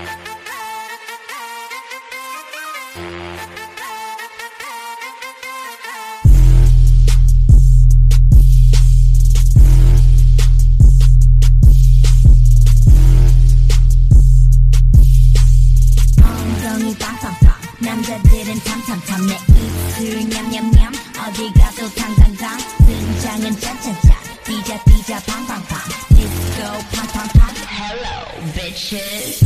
엉덩이 빵빵빵 남자들은 탐탐탐 내 입술 냠냠냠 어디 가도 탕탕탕 등장은 짠짠짠 띠자 띠자 팡팡팡 디스코 팡팡팡 Hello bitches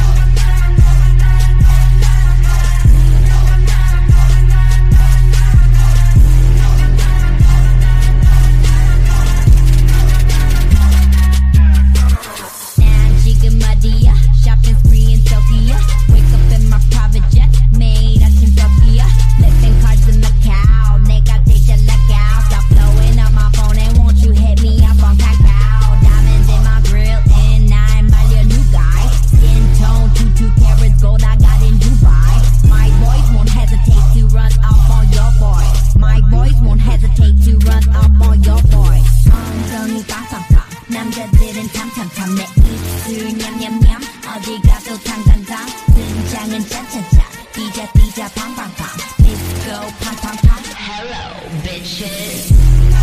난 지금 어디야 shopping spree in Tokyo wake up in my private jet 매일 아침 Tokyo living cards in Macau 내가 되게 legal stop blowing up my phone and won't you hit me up on Kakao diamonds in my grill and I'm my new guy skin tone 2 carats gold I got in Dubai my boys won't hesitate to run up on your boy my boys won't hesitate to run up on your boy 엉덩이 빵빵빵 남자들은 탐탐탐 내 입술 냠냠냠 어디 가도 탕탕탕 등장은 짠짠짠 띠자 띠자 팡팡팡 디스코 팡팡팡 Hello bitches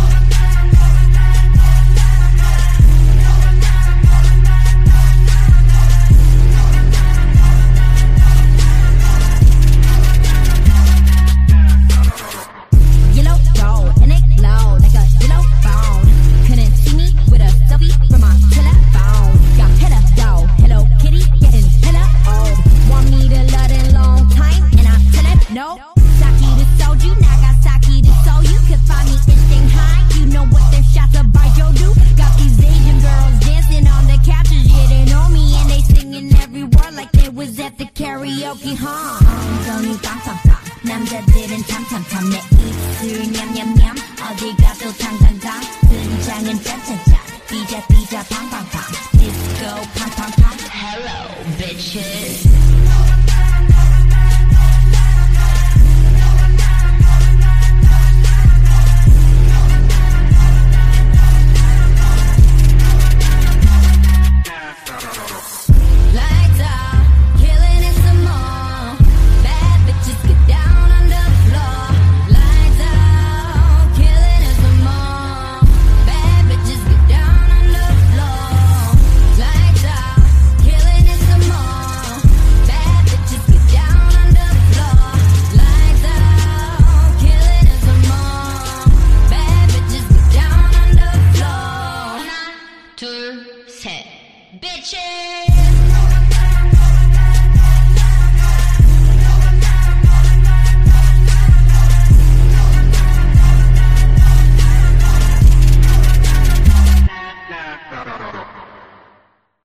Yellow gold and it glow like a yellow phone couldn't see me with a selfie from my telephone got hella dough Hello Kitty getting hella old want me to love it long time and I tell it no Saki to soju Nagasaki to Seoul you could find me in Shanghai you know what their shots of Baijiu do got these Asian girls dancing on the couches yeah they know me and they singing every word like they was at the karaoke 엉덩이 빵빵빵 남자들은 탐탐탐 내 입술 냠냠냠 어디 가도 탕탕탕 등장은 짠짠짠 띠자 띠자 팡팡팡 디스코 팡팡팡 Hello bitches